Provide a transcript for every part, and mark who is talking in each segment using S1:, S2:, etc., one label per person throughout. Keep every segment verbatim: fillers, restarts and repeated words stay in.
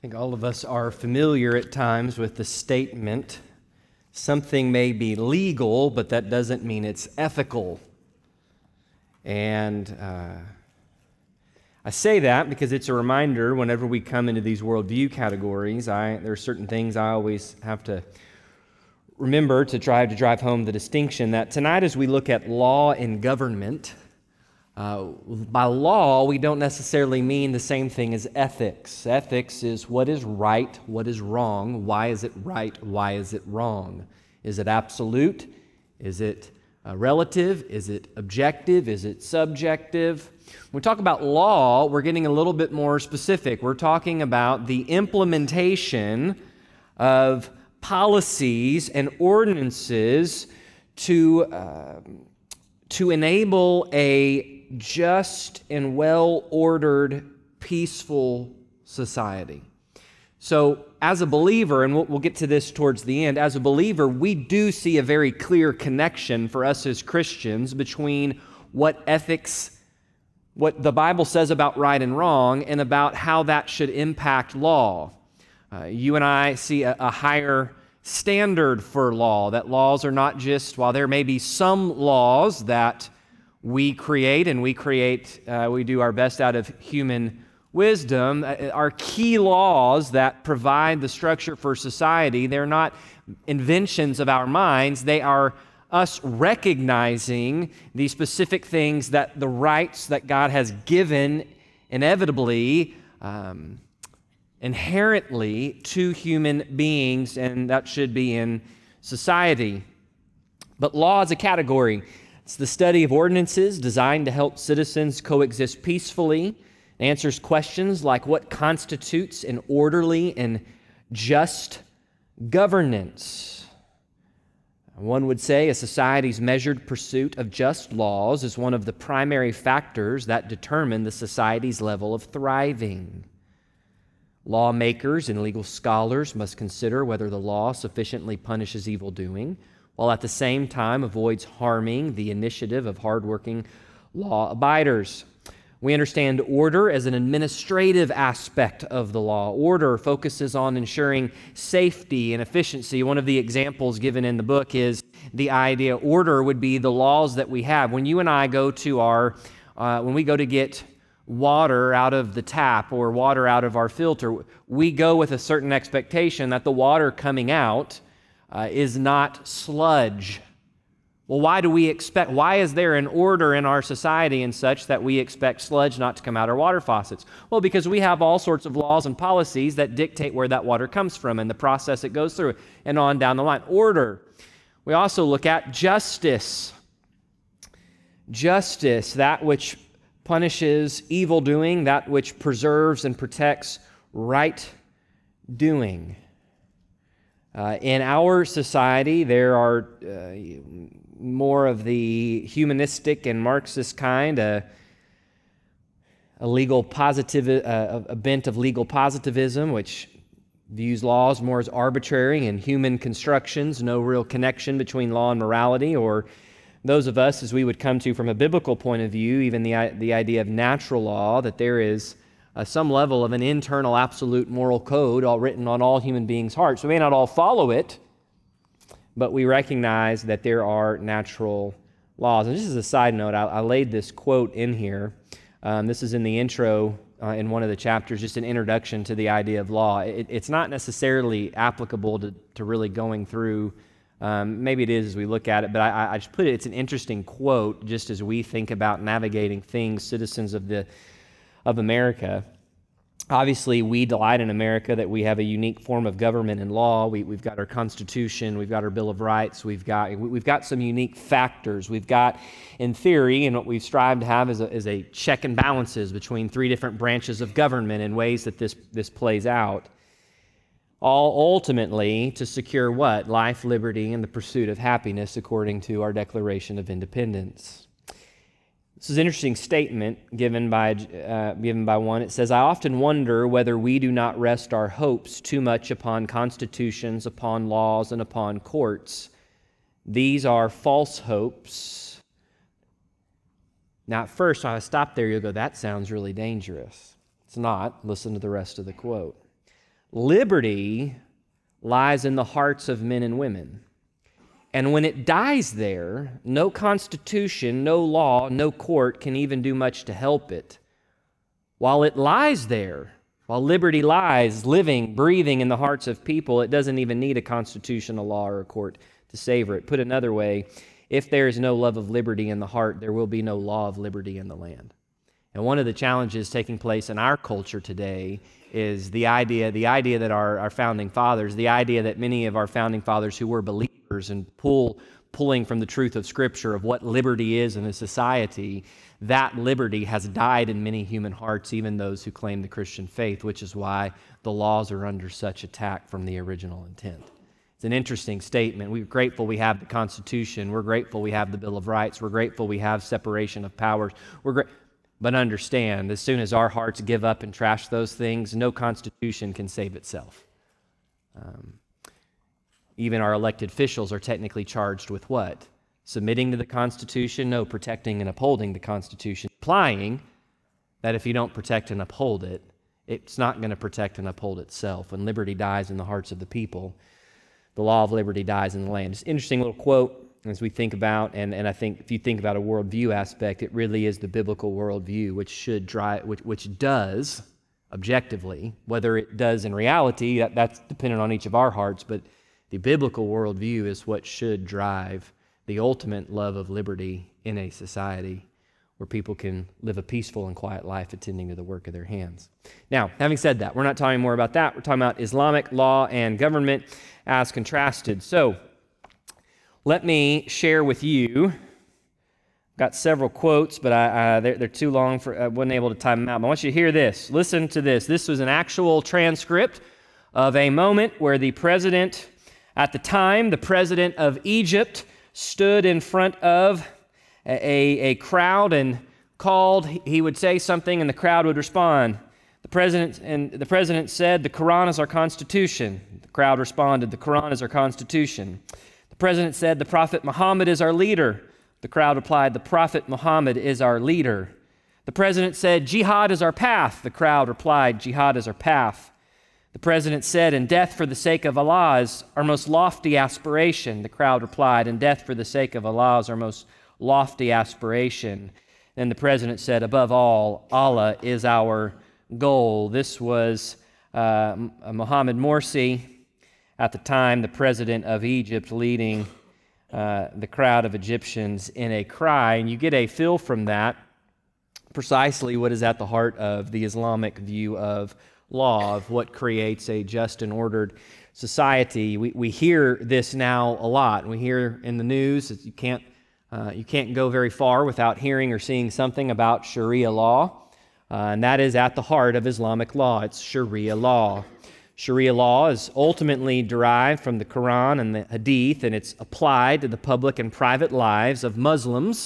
S1: think all of us are familiar at times with the statement, something may be legal, but that doesn't mean it's ethical. And uh, I say that because it's a reminder whenever we come into these worldview categories, I, there are certain things I always have to remember to try to drive home the distinction that tonight as we look at law and government, Uh, by law, we don't necessarily mean the same thing as ethics. Ethics is what is right, what is wrong, why is it right, why is it wrong? Is it absolute? Is it uh, relative? Is it objective? Is it subjective? When we talk about law, we're getting a little bit more specific. We're talking about the implementation of policies and ordinances to, uh, to enable a just and well-ordered, peaceful society. So as a believer, and we'll, we'll get to this towards the end, as a believer, we do see a very clear connection for us as Christians between what ethics, what the Bible says about right and wrong, and about how that should impact law. Uh, you and I see a, a higher standard for law, that laws are not just, while there may be some laws that we create, and we create, uh, we do our best out of human wisdom. Our key laws that provide the structure for society, they're not inventions of our minds. They are us recognizing the specific things that the rights that God has given inevitably, um, inherently to human beings, and that should be in society. But law is a category. It's the study of ordinances designed to help citizens coexist peacefully. It answers questions like what constitutes an orderly and just governance. One would say a society's measured pursuit of just laws is one of the primary factors that determine the society's level of thriving. Lawmakers and legal scholars must consider whether the law sufficiently punishes evildoing, while at the same time avoids harming the initiative of hardworking law abiders. We understand order as an administrative aspect of the law. Order focuses on ensuring safety and efficiency. One of the examples given in the book is the idea order would be the laws that we have. When you and I go to our, uh, when we go to get water out of the tap or water out of our filter, we go with a certain expectation that the water coming out Uh, is not sludge. Well, why do we expect, why is there an order in our society and such that we expect sludge not to come out our water faucets? Well, because we have all sorts of laws and policies that dictate where that water comes from and the process it goes through and on down the line. Order. We also look at justice. Justice, that which punishes evil doing, that which preserves and protects right doing. Uh, in our society, there are uh, more of the humanistic and Marxist kind, uh, a legal positive, uh, a bent of legal positivism, which views laws more as arbitrary and human constructions, no real connection between law and morality, or those of us, as we would come to from a biblical point of view, even the, the idea of natural law, that there is Uh, some level of an internal absolute moral code all written on all human beings' hearts. We may not all follow it, but we recognize that there are natural laws. And just as a side note, I, I laid this quote in here. Um, this is in the intro uh, in one of the chapters, just an introduction to the idea of law. It, it's not necessarily applicable to, to really going through, um, maybe it is as we look at it, but I, I just put it, it's an interesting quote just as we think about navigating things, citizens of the of America. Obviously, we delight in America that we have a unique form of government and law. We, we've got our Constitution, we've got our Bill of Rights, we've got we've got some unique factors. We've got, in theory, and what we've strived to have is a, is a check and balances between three different branches of government and ways that this, this plays out. All ultimately to secure what? Life, liberty, and the pursuit of happiness according to our Declaration of Independence. This is an interesting statement given by, uh, given by one. It says, I often wonder whether we do not rest our hopes too much upon constitutions, upon laws, and upon courts. These are false hopes. Now, at first, when I stop there, you'll go, that sounds really dangerous. It's not. Listen to the rest of the quote. Liberty lies in the hearts of men and women. And when it dies there, no constitution, no law, no court can even do much to help it. While it lies there, while liberty lies living, breathing in the hearts of people, it doesn't even need a constitution, a law, or a court to savor it. Put another way, if there is no love of liberty in the heart, there will be no law of liberty in the land. And one of the challenges taking place in our culture today is the idea, the idea that our, our founding fathers, the idea that many of our founding fathers who were believers and pull, pulling from the truth of Scripture of what liberty is in a society, that liberty has died in many human hearts, even those who claim the Christian faith, which is why the laws are under such attack from the original intent. It's an interesting statement. We're grateful we have the Constitution. We're grateful we have the Bill of Rights. We're grateful we have separation of powers. We're gra- But understand, as soon as our hearts give up and trash those things, no constitution can save itself. Um, even our elected officials are technically charged with what? Submitting to the Constitution? No, protecting and upholding the Constitution. Implying that if you don't protect and uphold it, it's not going to protect and uphold itself. When liberty dies in the hearts of the people, the law of liberty dies in the land. It's an interesting little quote as we think about, and, and I think if you think about a worldview aspect, it really is the biblical worldview, which should drive, which, which does, objectively, whether it does in reality, that, that's dependent on each of our hearts, but the biblical worldview is what should drive the ultimate love of liberty in a society where people can live a peaceful and quiet life attending to the work of their hands. Now, having said that, we're not talking more about that. We're talking about Islamic law and government as contrasted. So, let me share with you, I've got several quotes, but I, uh, they're, they're too long, for I wasn't able to time them out. But I want you to hear this. Listen to this. This was an actual transcript of a moment where the president, at the time, the president of Egypt, stood in front of a, a crowd and called. He would say something and the crowd would respond. The president, and the president said, "The Quran is our constitution." The crowd responded, "The Quran is our constitution." The president said, "The Prophet Muhammad is our leader." The crowd replied, "The Prophet Muhammad is our leader." The president said, "Jihad is our path." The crowd replied, "Jihad is our path." The president said, "And death for the sake of Allah is our most lofty aspiration." The crowd replied, "And death for the sake of Allah is our most lofty aspiration." Then the president said, "Above all, Allah is our goal." This was uh, Mohammed Morsi, at the time the president of Egypt, leading uh, the crowd of Egyptians in a cry. And you get a feel from that precisely what is at the heart of the Islamic view of law, of what creates a just and ordered society. We, we hear this now a lot. We hear in the news that you can't, uh, you can't go very far without hearing or seeing something about Sharia law. Uh, and that is at the heart of Islamic law. It's Sharia law. Sharia law is ultimately derived from the Quran and the Hadith, and it's applied to the public and private lives of Muslims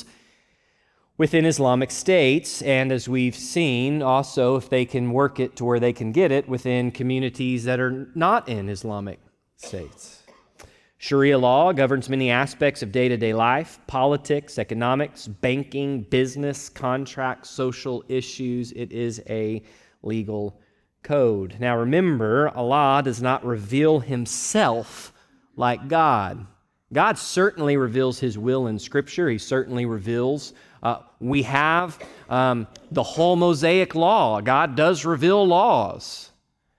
S1: within Islamic states, and as we've seen, also if they can work it to where they can get it within communities that are not in Islamic states. Sharia law governs many aspects of day-to-day life: politics, economics, banking, business, contracts, social issues. It is a legal code. Now remember, Allah does not reveal himself like God. God certainly reveals his will in Scripture. He certainly reveals. Uh, we have um, the whole Mosaic law. God does reveal laws.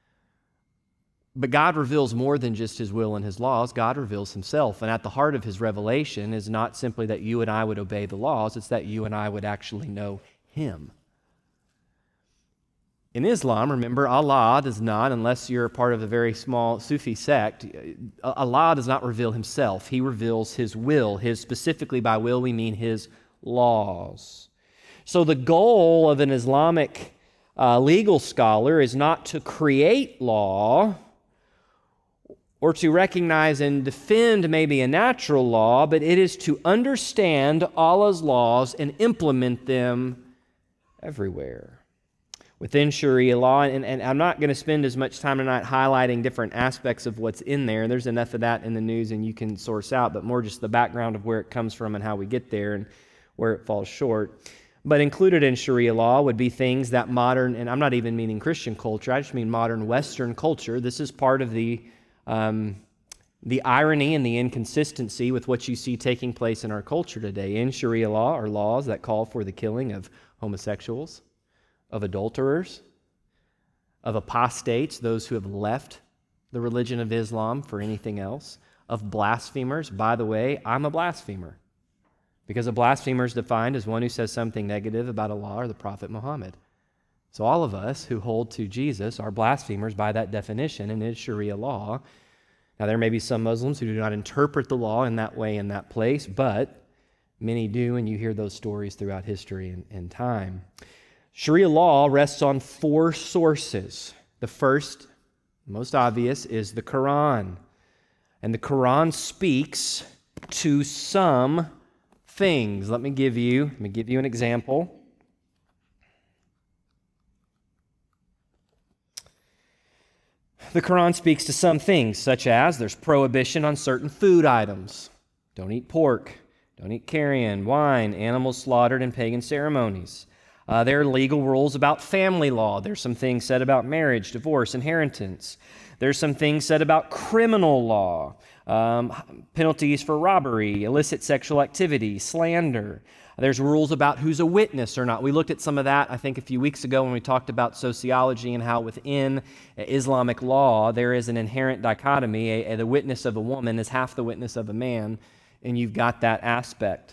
S1: But God reveals more than just his will and his laws. God reveals himself. And at the heart of his revelation is not simply that you and I would obey the laws, it's that you and I would actually know him. In Islam, remember, Allah does not, unless you're a part of a very small Sufi sect, Allah does not reveal himself. He reveals his will. His, specifically by will, we mean his laws. So the goal of an Islamic uh, legal scholar is not to create law or to recognize and defend maybe a natural law, but it is to understand Allah's laws and implement them everywhere. Within Sharia law, and, and I'm not going to spend as much time tonight highlighting different aspects of what's in there. There's enough of that in the news and you can source out, but more just the background of where it comes from and how we get there and where it falls short. But included in Sharia law would be things that modern, and I'm not even meaning Christian culture, I just mean modern Western culture. This is part of the um, the irony and the inconsistency with what you see taking place in our culture today. In Sharia law are laws that call for the killing of homosexuals, of adulterers, of apostates, those who have left the religion of Islam for anything else, of blasphemers. By the way, I'm a blasphemer, because a blasphemer is defined as one who says something negative about Allah or the Prophet Muhammad. So all of us who hold to Jesus are blasphemers by that definition, and it is Sharia law. Now, there may be some Muslims who do not interpret the law in that way in that place, but many do, and you hear those stories throughout history and, and time. Sharia law rests on four sources. The first, most obvious, is the Quran. And the Quran speaks to some things. Let me give you, let me give you an example. The Quran speaks to some things, such as there's prohibition on certain food items. Don't eat pork, don't eat carrion, wine, animals slaughtered in pagan ceremonies. Uh, there are legal rules about family law. There's some things said about marriage, divorce, inheritance. There's some things said about criminal law, um, penalties for robbery, illicit sexual activity, slander. There's rules about who's a witness or not. We looked at some of that, I think, a few weeks ago when we talked about sociology and how within Islamic law there is an inherent dichotomy. A, a, the witness of a woman is half the witness of a man, and you've got that aspect.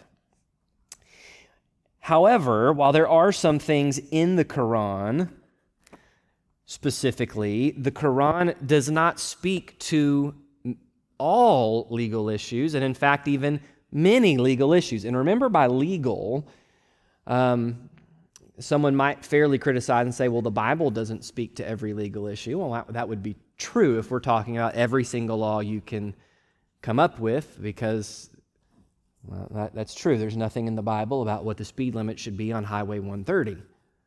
S1: However, while there are some things in the Quran, specifically, the Quran does not speak to all legal issues, and in fact, even many legal issues. And remember, by legal, um, someone might fairly criticize and say, well, the Bible doesn't speak to every legal issue. Well, that, that would be true if we're talking about every single law you can come up with, because well, that, that's true. There's nothing in the Bible about what the speed limit should be on Highway one thirty.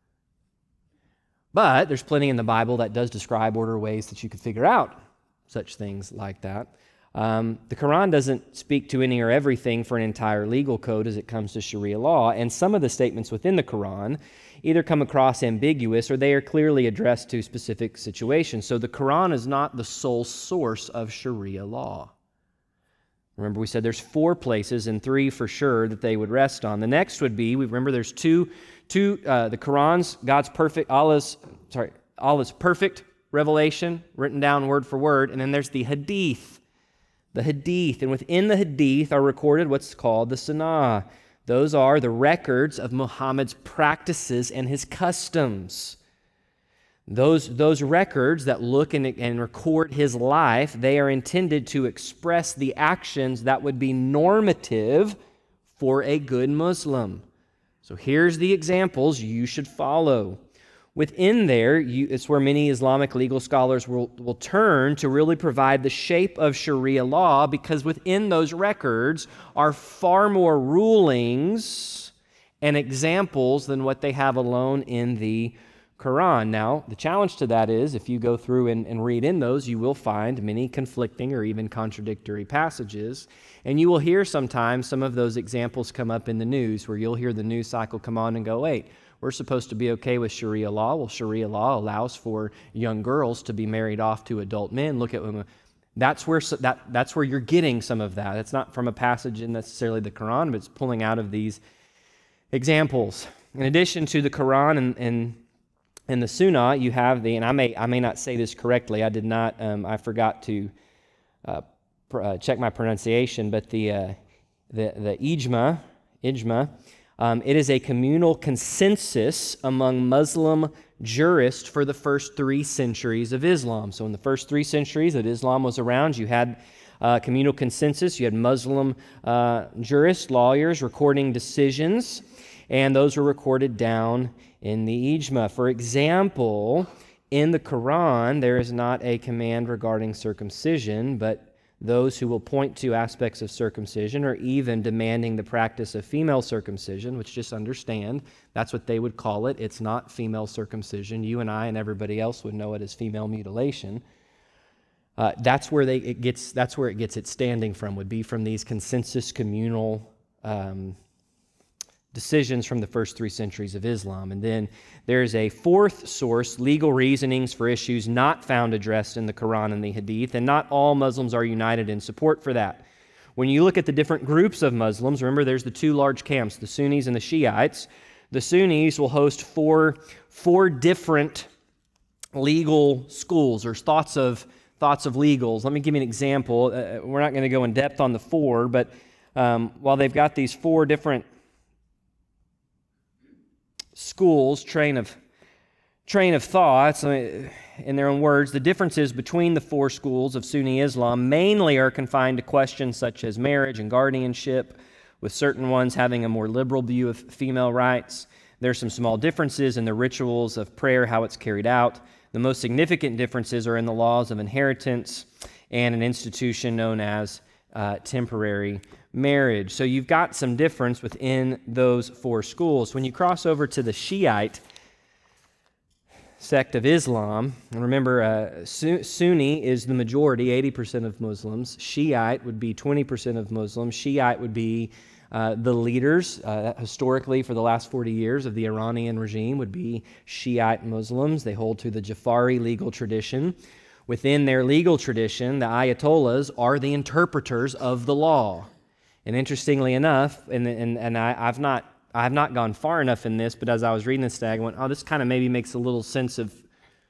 S1: But there's plenty in the Bible that does describe order ways that you could figure out such things like that. Um, the Quran doesn't speak to any or everything for an entire legal code as it comes to Sharia law, and some of the statements within the Quran either come across ambiguous or they are clearly addressed to specific situations. So the Quran is not the sole source of Sharia law. Remember, we said there's four places and three for sure that they would rest on. The next would be, we remember there's two, two uh, the Quran's, God's perfect, Allah's, sorry, Allah's perfect revelation, written down word for word, and then there's the Hadith. The Hadith, and within the Hadith are recorded what's called the Sunnah. Those are the records of Muhammad's practices and his customs. Those, those records that look and, and record his life, they are intended to express the actions that would be normative for a good Muslim. So here's the examples you should follow. Within there, you, it's where many Islamic legal scholars will, will turn to really provide the shape of Sharia law, because within those records are far more rulings and examples than what they have alone in the Quran. Now, the challenge to that is, if you go through and, and read in those, you will find many conflicting or even contradictory passages, and you will hear sometimes some of those examples come up in the news, where you'll hear the news cycle come on and go, wait, we're supposed to be okay with Sharia law. Well, Sharia law allows for young girls to be married off to adult men. Look at women. That's where that that's where you're getting some of that. It's not from a passage in necessarily the Quran, but it's pulling out of these examples. In addition to the Quran and and, and the Sunnah, you have the, and I may I may not say this correctly. I did not. Um, I forgot to uh, pr- uh, check my pronunciation, but the uh, the the ijma ijma. Um, it is a communal consensus among Muslim jurists for the first three centuries of Islam. So in the first three centuries that Islam was around, you had uh, communal consensus. You had Muslim uh, jurists, lawyers, recording decisions, and those were recorded down in the Ijma. For example, in the Quran, there is not a command regarding circumcision, but those who will point to aspects of circumcision or even demanding the practice of female circumcision, which, just understand, that's what they would call it. It's not female circumcision. You and I and everybody else would know it as female mutilation. Uh, that's where they it gets. That's where it gets its standing from. Would be from these consensus communal um, decisions from the first three centuries of Islam. And then there's a fourth source, legal reasonings for issues not found addressed in the Quran and the Hadith, and not all Muslims are united in support for that. When you look at the different groups of Muslims, remember there's the two large camps, the Sunnis and the Shiites. The Sunnis will host four, four different legal schools or thoughts of thoughts of legals. Let me give you an example. Uh, we're not going to go in depth on the four, but um, while they've got these four different schools, train of train of thoughts, I mean, in their own words, the differences between the four schools of Sunni Islam mainly are confined to questions such as marriage and guardianship, with certain ones having a more liberal view of female rights. There's some small differences in the rituals of prayer, how it's carried out. The most significant differences are in the laws of inheritance and an institution known as uh, temporary marriage. So you've got some difference within those four schools. When you cross over to the Shiite sect of Islam, and remember, uh, Sunni is the majority, eighty percent of Muslims. Shiite would be twenty percent of Muslims. Shiite would be uh, the leaders, uh, historically for the last forty years of the Iranian regime, would be Shiite Muslims. They hold to the Jafari legal tradition. Within their legal tradition, the Ayatollahs are the interpreters of the law. And interestingly enough, and, and, and I, I've not I have not gone far enough in this, but as I was reading this today, I went, oh, this kind of maybe makes a little sense of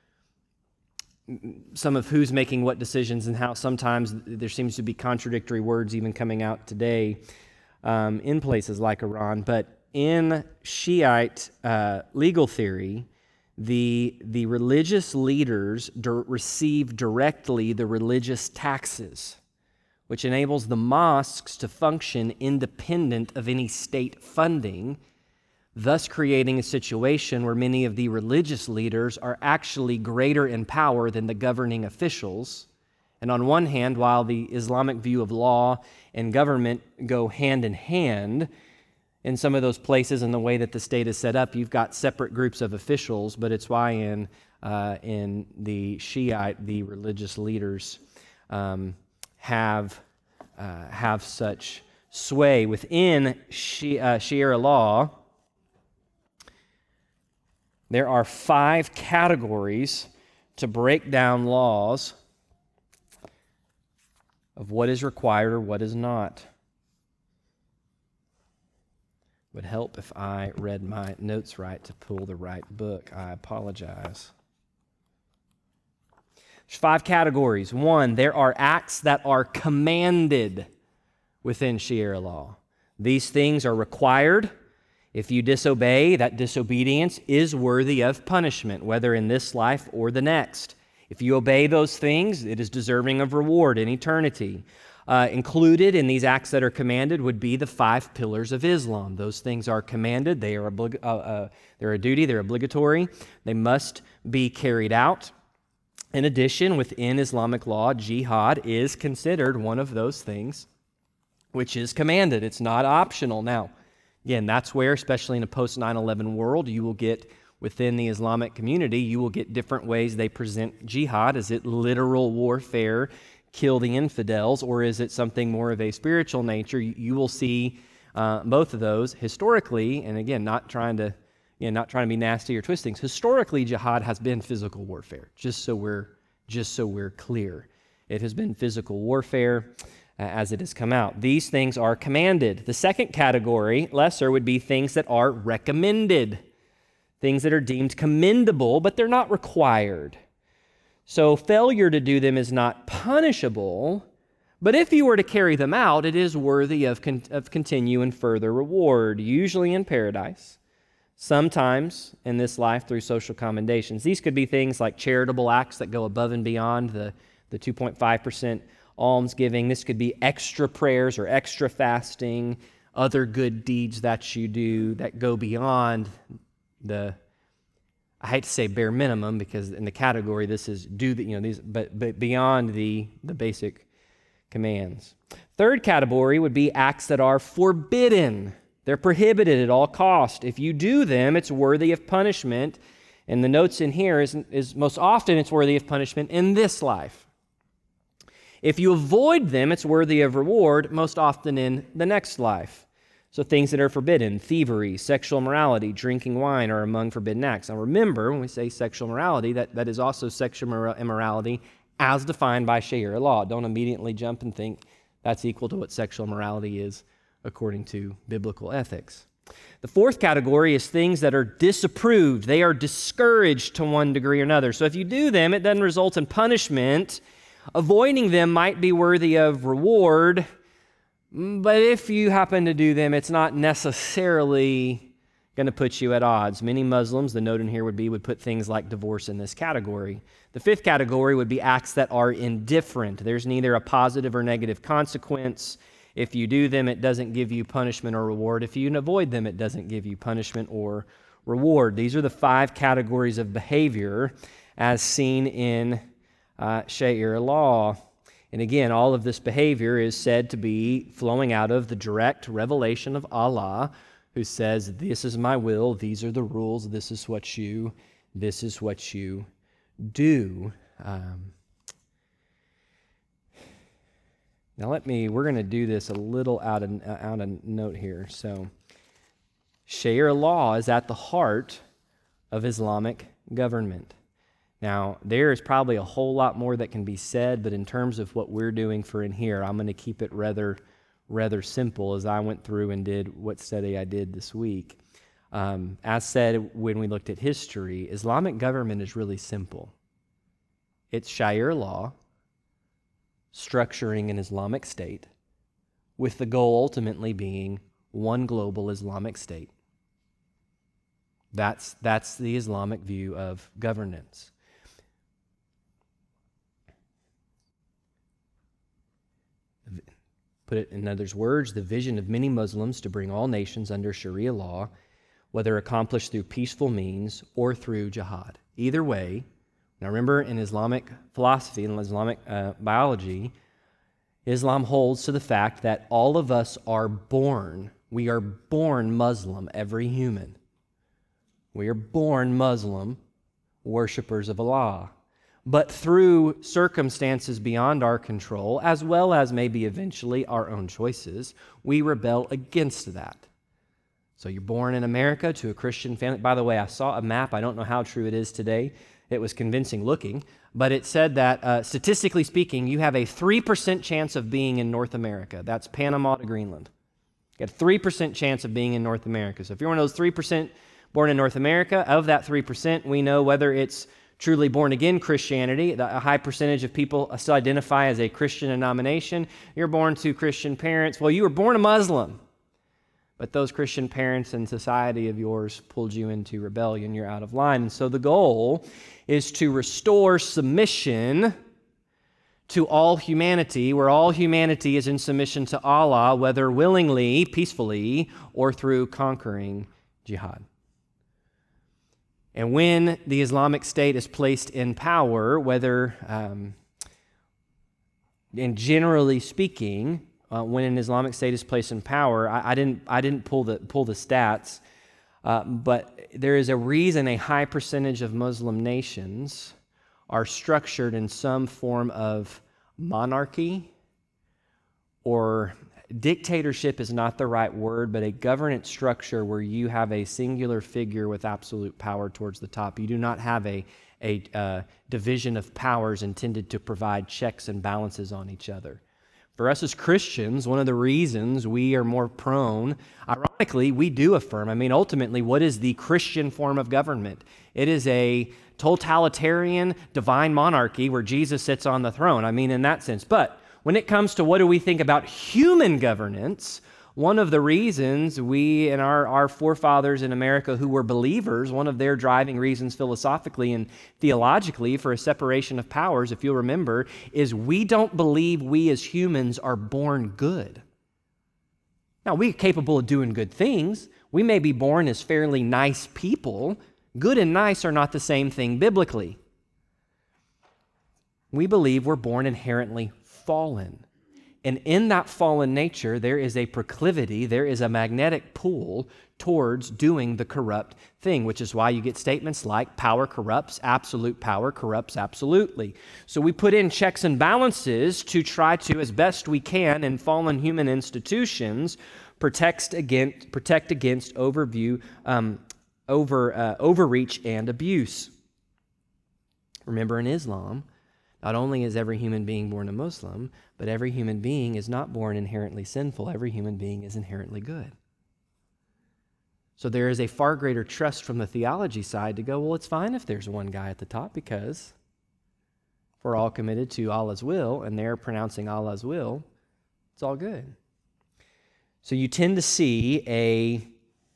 S1: some of who's making what decisions and how sometimes there seems to be contradictory words even coming out today um, in places like Iran. But in Shiite uh, legal theory, the, the religious leaders d- receive directly the religious taxes, which enables the mosques to function independent of any state funding, thus creating a situation where many of the religious leaders are actually greater in power than the governing officials. And on one hand, while the Islamic view of law and government go hand in hand, in some of those places and the way that the state is set up, you've got separate groups of officials, but it's why in, uh, in the Shiite, the religious leaders um, have uh, have such sway. Within Shi- uh, Sharia law, there are five categories to break down laws of what is required or what is not. It would help if I read my notes right to pull the right book. I apologize. There's five categories. One, there are acts that are commanded within Sharia law. These things are required. If you disobey, that disobedience is worthy of punishment, whether in this life or the next. If you obey those things, it is deserving of reward in eternity. Uh, included in these acts that are commanded would be the five pillars of Islam. Those things are commanded. They are oblig- uh, uh, they're a duty. They're obligatory. They must be carried out. In addition, within Islamic law, jihad is considered one of those things which is commanded. It's not optional. Now, again, that's where, especially in a post nine eleven world, you will get, within the Islamic community, you will get different ways they present jihad. Is it literal warfare, kill the infidels, or is it something more of a spiritual nature? You, you will see uh, both of those historically, and again, not trying to You know, not trying to be nasty or twisting. Historically, jihad has been physical warfare, just so we're just so we're clear. It has been physical warfare uh, as it has come out. These things are commanded. The second category, lesser, would be things that are recommended, things that are deemed commendable, but they're not required. So failure to do them is not punishable, but if you were to carry them out, it is worthy of, con- of continue and further reward, usually in paradise. Sometimes in this life through social commendations. These could be things like charitable acts that go above and beyond the, the two point five percent almsgiving. This could be extra prayers or extra fasting, other good deeds that you do that go beyond the, I hate to say bare minimum because in the category this is do the, you know, these, but, but beyond the, the basic commands. Third category would be acts that are forbidden. They're prohibited at all cost. If you do them, it's worthy of punishment. And the notes in here is, is most often it's worthy of punishment in this life. If you avoid them, it's worthy of reward, most often in the next life. So things that are forbidden, thievery, sexual immorality, drinking wine are among forbidden acts. Now remember, when we say sexual immorality, that, that is also sexual immorality as defined by Sharia law. Don't immediately jump and think that's equal to what sexual immorality is according to biblical ethics. The fourth category is things that are disapproved. They are discouraged to one degree or another. So if you do them, it doesn't result in punishment. Avoiding them might be worthy of reward, but if you happen to do them, it's not necessarily going to put you at odds. Many Muslims, the note in here would be, would put things like divorce in this category. The fifth category would be acts that are indifferent. There's neither a positive or negative consequence. If you do them, it doesn't give you punishment or reward. If you avoid them, it doesn't give you punishment or reward. These are the five categories of behavior as seen in uh, Sharia law. And again, all of this behavior is said to be flowing out of the direct revelation of Allah, who says, this is my will, these are the rules, this is what you, this is what you do. Um, now let me, we're going to do this a little out of, out of note here. So, Sharia law is at the heart of Islamic government. Now, there is probably a whole lot more that can be said, but in terms of what we're doing for in here, I'm going to keep it rather, rather simple as I went through and did what study I did this week. Um, as said when we looked at history, Islamic government is really simple. It's Sharia law structuring an Islamic state with the goal ultimately being one global Islamic state. That's, that's the Islamic view of governance. Put it in others' words, the vision of many Muslims to bring all nations under Sharia law, whether accomplished through peaceful means or through jihad. Either way, now remember in Islamic philosophy and Islamic uh, biology, Islam holds to the fact that all of us are born, we are born Muslim, every human. We are born Muslim, worshipers of Allah. But through circumstances beyond our control, as well as maybe eventually our own choices, we rebel against that. So you're born in America to a Christian family. By the way, I saw a map. I don't know how true it is today. It was convincing looking, but it said that uh, statistically speaking, you have a three percent chance of being in North America. That's Panama to Greenland. You have a three percent chance of being in North America. So if you're one of those three percent born in North America, of that three percent, we know whether it's truly born-again Christianity, a high percentage of people still identify as a Christian denomination. You're born to Christian parents. Well, you were born a Muslim, but those Christian parents and society of yours pulled you into rebellion. You're out of line. And so the goal is to restore submission to all humanity, where all humanity is in submission to Allah, whether willingly, peacefully, or through conquering jihad. And when the Islamic State is placed in power, whether, um, and generally speaking, uh, when an Islamic State is placed in power, I, I didn't, I didn't pull the pull the stats, uh, but there is a reason a high percentage of Muslim nations are structured in some form of monarchy, or dictatorship is not the right word, but a governance structure where you have a singular figure with absolute power towards the top. You do not have a, a uh, division of powers intended to provide checks and balances on each other. For us as Christians, one of the reasons we are more prone, ironically, we do affirm, I mean, ultimately, what is the Christian form of government? It is a totalitarian divine monarchy where Jesus sits on the throne. I mean, in that sense. But when it comes to what do we think about human governance, one of the reasons we and our, our forefathers in America who were believers, one of their driving reasons philosophically and theologically for a separation of powers, if you'll remember, is we don't believe we as humans are born good. Now, we're capable of doing good things. We may be born as fairly nice people. Good and nice are not the same thing biblically. We believe we're born inherently fallen. And in that fallen nature, there is a proclivity, there is a magnetic pull towards doing the corrupt thing, which is why you get statements like power corrupts, absolute power corrupts absolutely. So we put in checks and balances to try to, as best we can in fallen human institutions, protects against, protect against overview, um, over, uh, overreach and abuse. Remember, in Islam, not only is every human being born a Muslim, but every human being is not born inherently sinful. Every human being is inherently good. So there is a far greater trust from the theology side to go, well, it's fine if there's one guy at the top, because if we're all committed to Allah's will and they're pronouncing Allah's will, it's all good. So you tend to see a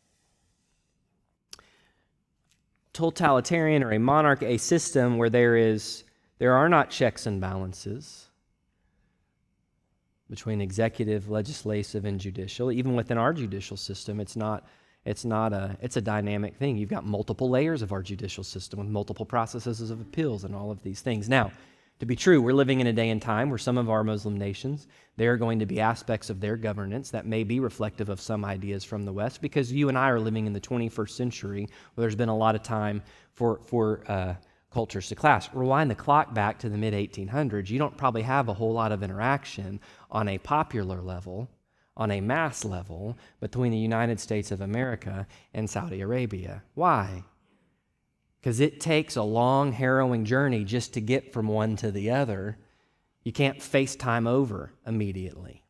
S1: totalitarian or a monarch, a system where there is there are not checks and balances between executive, legislative, and judicial. Even within our judicial system, it's not it's not a it's a dynamic thing. You've got multiple layers of our judicial system with multiple processes of appeals and all of these things. Now, to be true, we're living in a day and time where some of our Muslim nations, there are going to be aspects of their governance that may be reflective of some ideas from the West, because you and I are living in the twenty-first century where there's been a lot of time for, for uh, cultures to clash. Rewind the clock back to the mid eighteen hundreds, you don't probably have a whole lot of interaction on a popular level, on a mass level, between the United States of America and Saudi Arabia. Why? Because it takes a long, harrowing journey just to get from one to the other. You can't FaceTime over immediately.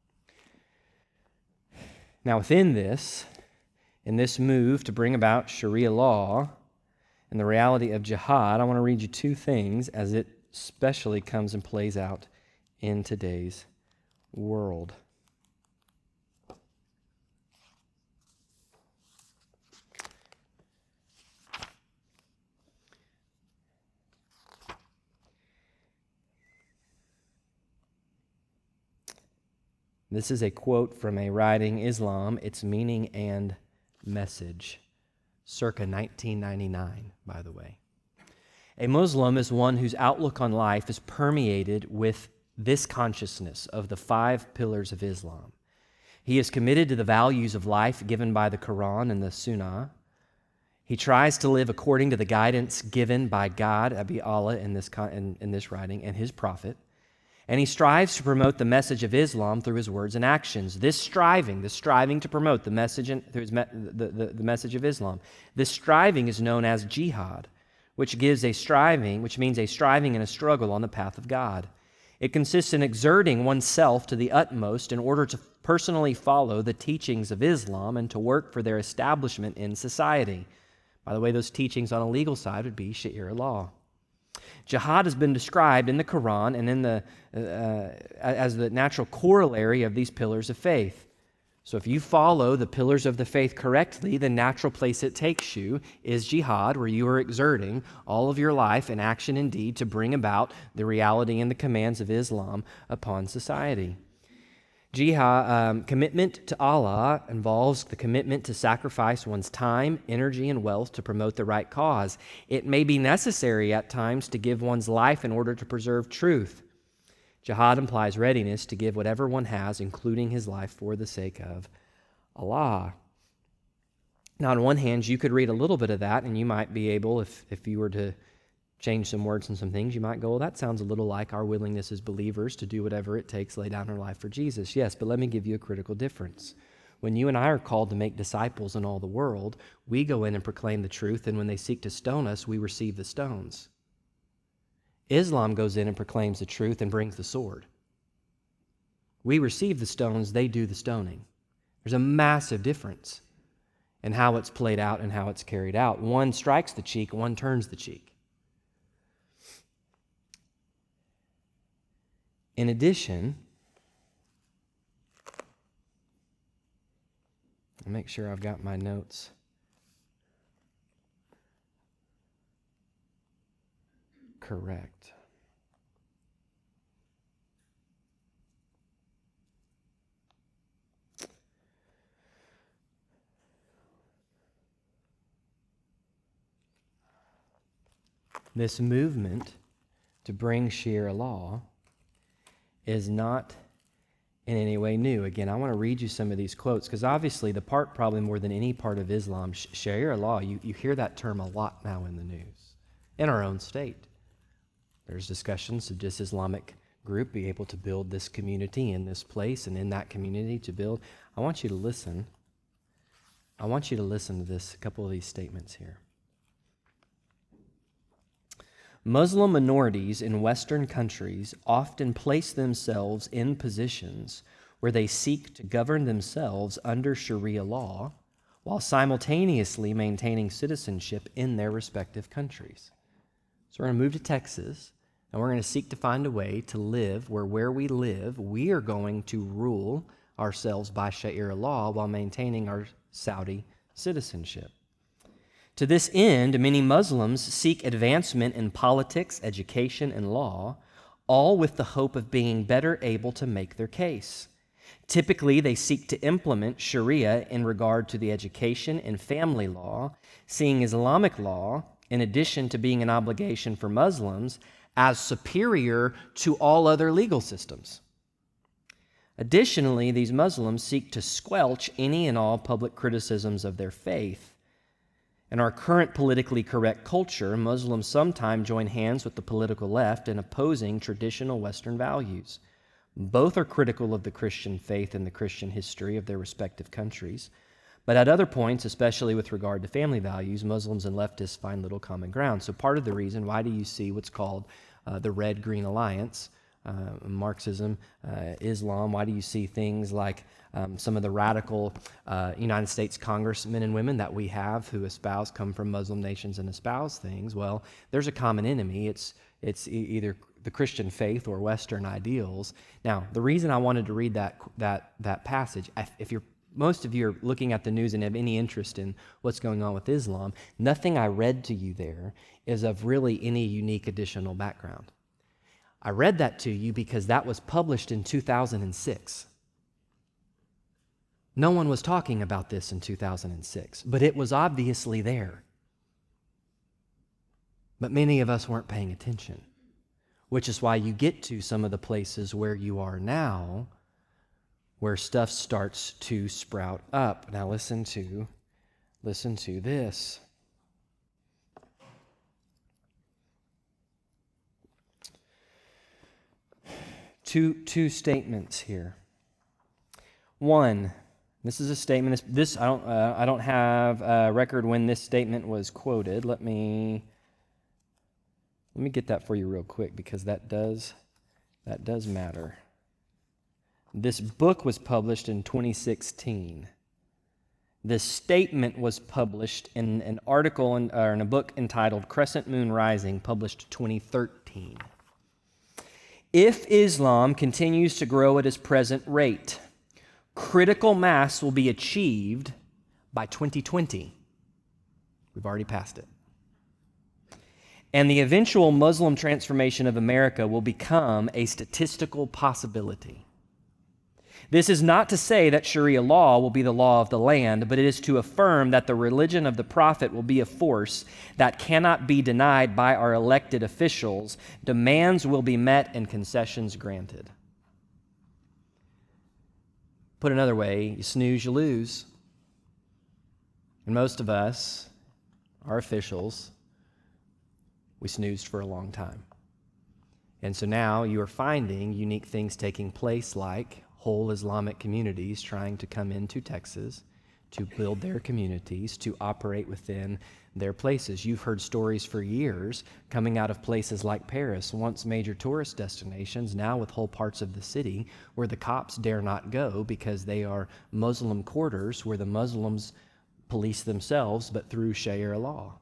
S1: Now, within this, in this move to bring about Sharia law and the reality of jihad, I want to read you two things as it especially comes and plays out in today's world. This is a quote from a writing, Islam, Its Meaning and Message, circa nineteen ninety-nine, by the way. A Muslim is one whose outlook on life is permeated with this consciousness of the five pillars of Islam. He is committed to the values of life given by the Quran and the Sunnah. He tries to live according to the guidance given by God, Abi Allah, in this, in, in this writing, and his prophet. And he strives to promote the message of Islam through his words and actions. This striving, this striving to promote the message in, through his me, the, the, the message of Islam, this striving is known as jihad, which gives a striving, which means a striving and a struggle on the path of God. It consists in exerting oneself to the utmost in order to personally follow the teachings of Islam and to work for their establishment in society. By the way, those teachings on a legal side would be Sharia law. Jihad has been described in the Quran and in the uh, as the natural corollary of these pillars of faith. So if you follow the pillars of the faith correctly, the natural place it takes you is jihad, where you are exerting all of your life in action and deed to bring about the reality and the commands of Islam upon society. Jihad, um, commitment to Allah, involves the commitment to sacrifice one's time, energy, and wealth to promote the right cause. It may be necessary at times to give one's life in order to preserve truth. Jihad implies readiness to give whatever one has, including his life, for the sake of Allah. Now, on one hand, you could read a little bit of that, and you might be able, if, if you were to change some words and some things, you might go, well, that sounds a little like our willingness as believers to do whatever it takes, lay down our life for Jesus. Yes, but let me give you a critical difference. When you and I are called to make disciples in all the world, we go in and proclaim the truth, and when they seek to stone us, we receive the stones. Islam goes in and proclaims the truth and brings the sword. We receive the stones, they do the stoning. There's a massive difference in how it's played out and how it's carried out. One strikes the cheek, one turns the cheek. In addition, I'll make sure I've got my notes. Correct. This movement to bring Sharia law is not in any way new. Again, I want to read you some of these quotes, because obviously the part probably more than any part of Islam, Sharia law, you, you hear that term a lot now in the news, in our own state. There's discussions of just Islamic group be able to build this community in this place and in that community to build. I want you to listen. I want you to listen to this, a couple of these statements here. Muslim minorities in Western countries often place themselves in positions where they seek to govern themselves under Sharia law while simultaneously maintaining citizenship in their respective countries. So we're going to move to Texas, and we're going to seek to find a way to live where where we live, we are going to rule ourselves by Sharia law while maintaining our Saudi citizenship. To this end, many Muslims seek advancement in politics, education, and law, all with the hope of being better able to make their case. Typically, they seek to implement Sharia in regard to the education and family law, seeing Islamic law, in addition to being an obligation for Muslims, as superior to all other legal systems. Additionally, these Muslims seek to squelch any and all public criticisms of their faith. In our current politically correct culture, Muslims sometimes join hands with the political left in opposing traditional Western values. Both are critical of the Christian faith and the Christian history of their respective countries. But at other points, especially with regard to family values, Muslims and leftists find little common ground. So part of the reason, why do you see what's called uh, the Red-Green Alliance, uh, Marxism, uh, Islam, why do you see things like um, some of the radical uh, United States congressmen and women that we have who espouse, come from Muslim nations and espouse things? Well, there's a common enemy. It's, it's e- either the Christian faith or Western ideals. Now, the reason I wanted to read that, that, that passage, if you're most of you are looking at the news and have any interest in what's going on with Islam, nothing I read to you there is of really any unique additional background. I read that to you because that was published in two thousand six. No one was talking about this in two thousand six, but it was obviously there. But many of us weren't paying attention, which is why you get to some of the places where you are now, where stuff starts to sprout up. Now listen to, listen to this. Two, two statements here. One, this is a statement. This, this I don't, uh, I don't have a record when this statement was quoted. Let me, let me get that for you real quick because that does, that does matter. This book was published in twenty sixteen. This statement was published in an article in, or in a book entitled Crescent Moon Rising, published twenty thirteen. If Islam continues to grow at its present rate, critical mass will be achieved by twenty twenty. We've already passed it. And the eventual Muslim transformation of America will become a statistical possibility. This is not to say that Sharia law will be the law of the land, but it is to affirm that the religion of the Prophet will be a force that cannot be denied by our elected officials. Demands will be met and concessions granted. Put another way, you snooze, you lose. And most of us, our officials, we snoozed for a long time. And so now you are finding unique things taking place, like whole Islamic communities trying to come into Texas to build their communities, to operate within their places. You've heard stories for years coming out of places like Paris, once major tourist destinations, now with whole parts of the city where the cops dare not go because they are Muslim quarters where the Muslims police themselves, but through Sharia law.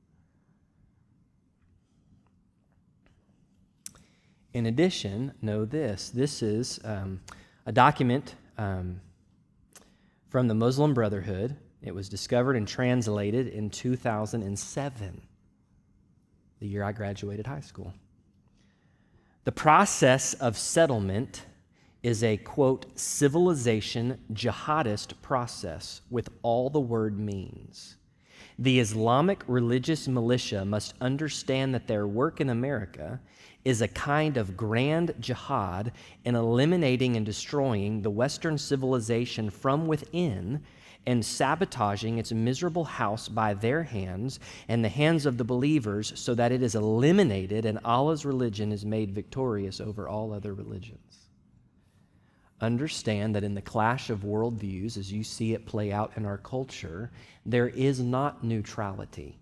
S1: In addition, know this. This is um, a document um, from the Muslim Brotherhood. It was discovered and translated in two thousand seven, the year I graduated high school. The process of settlement is a, quote, civilization jihadist process with all the word means. The Islamic religious militia must understand that their work in America is a kind of grand jihad in eliminating and destroying the Western civilization from within and sabotaging its miserable house by their hands and the hands of the believers so that it is eliminated and Allah's religion is made victorious over all other religions. Understand that in the clash of worldviews, as you see it play out in our culture, there is not neutrality.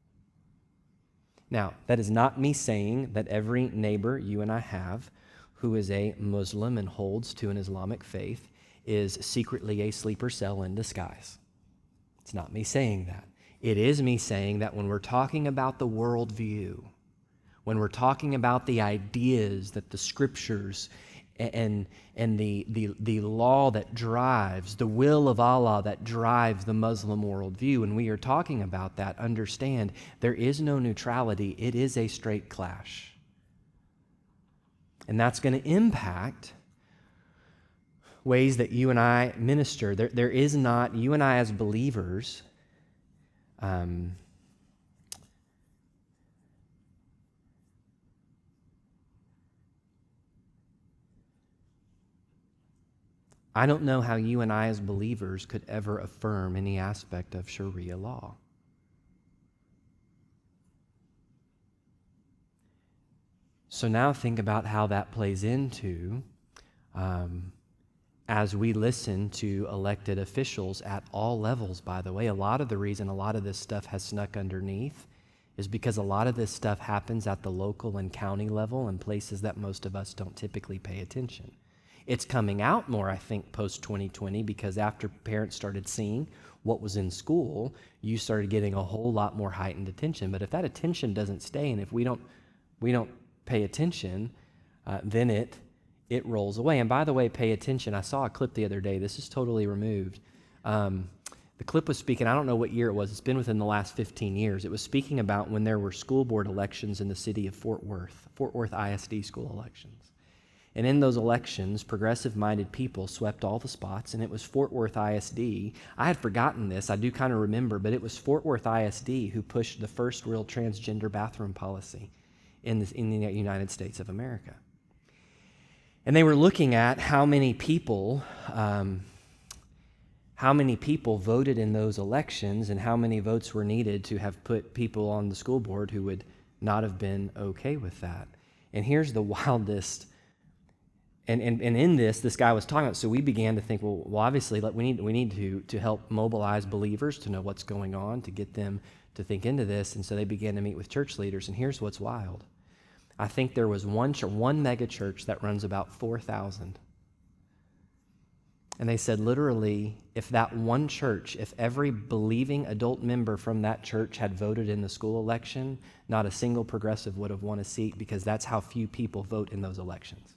S1: Now, that is not me saying that every neighbor you and I have who is a Muslim and holds to an Islamic faith is secretly a sleeper cell in disguise. It's not me saying that. It is me saying that when we're talking about the worldview, when we're talking about the ideas that the scriptures and, and the, the, the law that drives, the will of Allah that drives the Muslim worldview, when we are talking about that, understand there is no neutrality. It is a straight clash. And that's going to impact ways that you and I minister. There, there is not, you and I as believers, um, I don't know how you and I as believers could ever affirm any aspect of Sharia law. So now think about how that plays into um, as we listen to elected officials at all levels, by the way. A lot of the reason a lot of this stuff has snuck underneath is because a lot of this stuff happens at the local and county level in places that most of us don't typically pay attention. It's coming out more, I think, post twenty twenty, because after parents started seeing what was in school, you started getting a whole lot more heightened attention. But if that attention doesn't stay, and if we don't we don't pay attention, uh, then it it rolls away. And by the way, pay attention. I saw a clip the other day. This is totally removed. Um, the clip was speaking, I don't know what year it was. It's been within the last fifteen years. It was speaking about when there were school board elections in the city of Fort Worth, Fort Worth I S D school elections. And in those elections, progressive-minded people swept all the spots, and it was Fort Worth I S D. I had forgotten this. I do kind of remember, but it was Fort Worth I S D who pushed the first real transgender bathroom policy in, this, in the United States of America. And they were looking at how many people, um, how many people voted in those elections and how many votes were needed to have put people on the school board who would not have been okay with that. And here's the wildest. And, and and in this, this guy was talking about, so we began to think, well, well obviously, like, we need we need to, to help mobilize believers to know what's going on, to get them to think into this. And so they began to meet with church leaders. And here's what's wild. I think there was one, one mega church that runs about four thousand. And they said, literally, if that one church, if every believing adult member from that church had voted in the school election, not a single progressive would have won a seat, because that's how few people vote in those elections.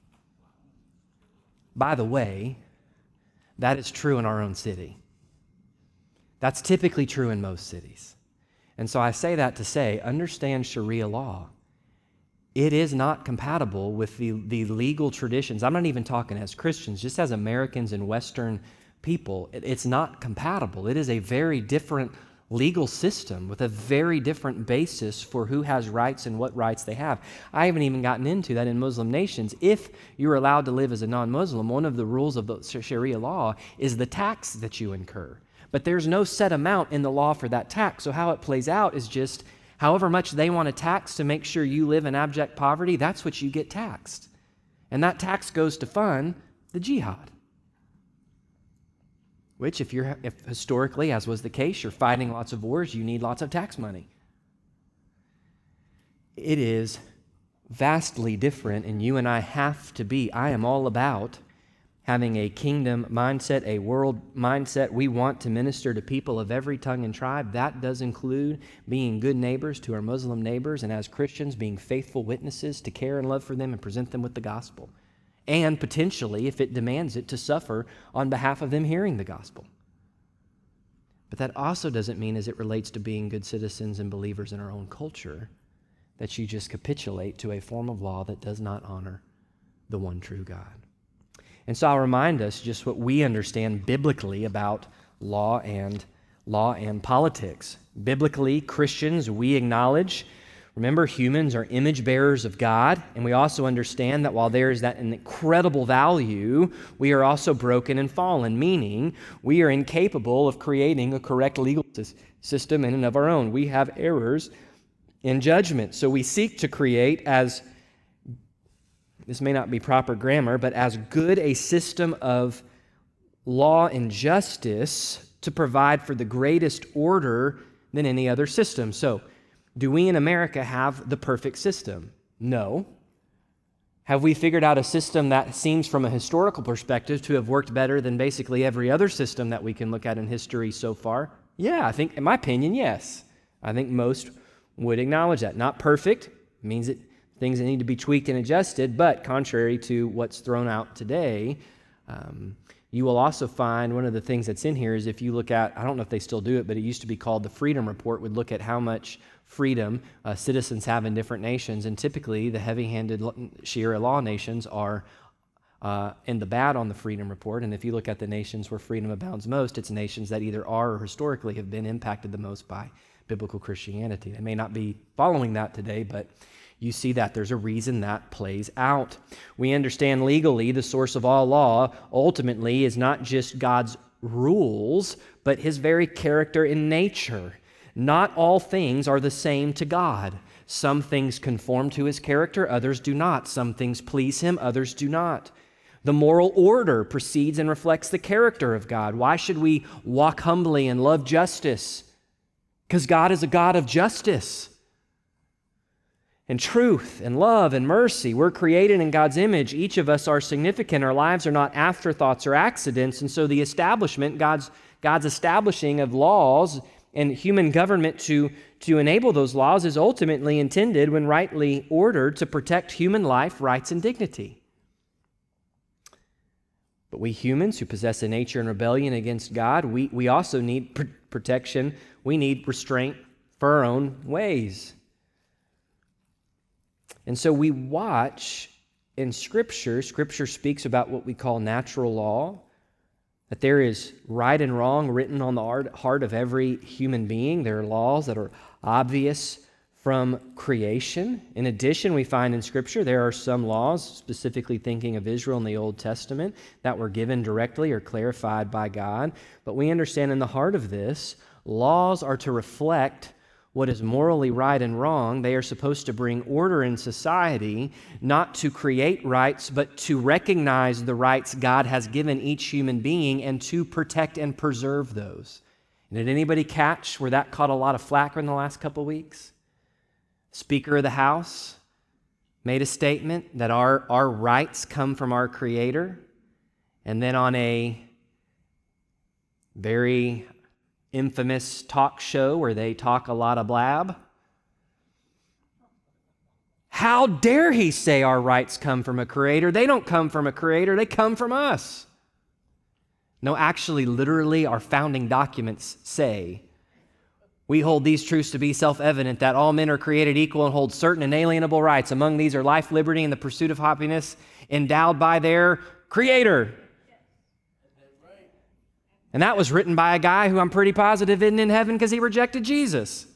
S1: By the way, that is true in our own city. That's typically true in most cities. And so I say that to say, understand Sharia law. It is not compatible with the, the legal traditions. I'm not even talking as Christians, just as Americans and Western people. It, it's not compatible. It is a very different legal system with a very different basis for who has rights and what rights they have. I haven't even gotten into that in Muslim nations. If you're allowed to live as a non-Muslim, one of the rules of the Sharia law is the tax that you incur. But there's no set amount in the law for that tax. So how it plays out is just however much they want to tax to make sure you live in abject poverty, that's what you get taxed. And that tax goes to fund the jihad. Which, if you're if historically, as was the case, you're fighting lots of wars, you need lots of tax money. It is vastly different, and you and I have to be. I am all about having a kingdom mindset, a world mindset. We want to minister to people of every tongue and tribe. That does include being good neighbors to our Muslim neighbors, and as Christians, being faithful witnesses to care and love for them and present them with the gospel. And potentially, if it demands it, to suffer on behalf of them hearing the gospel. But that also doesn't mean, as it relates to being good citizens and believers in our own culture, that you just capitulate to a form of law that does not honor the one true God. And so I'll remind us just what we understand biblically about law and law and politics. Biblically, Christians, we acknowledge Remember, humans are image bearers of God, and we also understand that while there is that an incredible value, we are also broken and fallen, meaning we are incapable of creating a correct legal system in and of our own. We have errors in judgment. So we seek to create, as this may not be proper grammar, but as good a system of law and justice to provide for the greatest order than any other system. So, do we in America have the perfect system? No. Have we figured out a system that seems from a historical perspective to have worked better than basically every other system that we can look at in history so far? Yeah, I think, in my opinion, yes. I think most would acknowledge that. Not perfect, means that things that need to be tweaked and adjusted, but contrary to what's thrown out today, um, you will also find one of the things that's in here is if you look at, I don't know if they still do it, but it used to be called the Freedom Report, would look at how much freedom uh, citizens have in different nations, and typically the heavy-handed Sharia law nations are uh, in the bad on the Freedom Report, and if you look at the nations where freedom abounds most, it's nations that either are or historically have been impacted the most by biblical Christianity. They may not be following that today, but you see that there's a reason that plays out. We understand legally the source of all law ultimately is not just God's rules, but his very character and nature. Not all things are the same to God. Some things conform to his character, others do not. Some things please him, others do not. The moral order precedes and reflects the character of God. Why should we walk humbly and love justice? Because God is a God of justice and truth and love and mercy. We're created in God's image. Each of us are significant. Our lives are not afterthoughts or accidents. And so the establishment, God's, God's establishing of laws and human government to, to enable those laws is ultimately intended, when rightly ordered, to protect human life, rights, and dignity. But we humans who possess a nature in rebellion against God, we, we also need pr- protection. We need restraint for our own ways. And so we watch in Scripture, Scripture speaks about what we call natural law, that there is right and wrong written on the heart of every human being. There are laws that are obvious from creation. In addition, we find in Scripture there are some laws, specifically thinking of Israel in the Old Testament, that were given directly or clarified by God. But we understand in the heart of this, laws are to reflect what is morally right and wrong. They are supposed to bring order in society, not to create rights, but to recognize the rights God has given each human being and to protect and preserve those. And did anybody catch where that caught a lot of flack in the last couple of weeks? Speaker of the House made a statement that our, our rights come from our Creator, and then on a very infamous talk show where they talk a lot of blab, how dare he say our rights come from a creator? They don't come from a creator, they come from us. No, actually, literally, our founding documents say, we hold these truths to be self-evident, that all men are created equal and hold certain inalienable rights. Among these are life, liberty, and the pursuit of happiness, endowed by their Creator. And that was written by a guy who I'm pretty positive isn't in heaven because he rejected Jesus.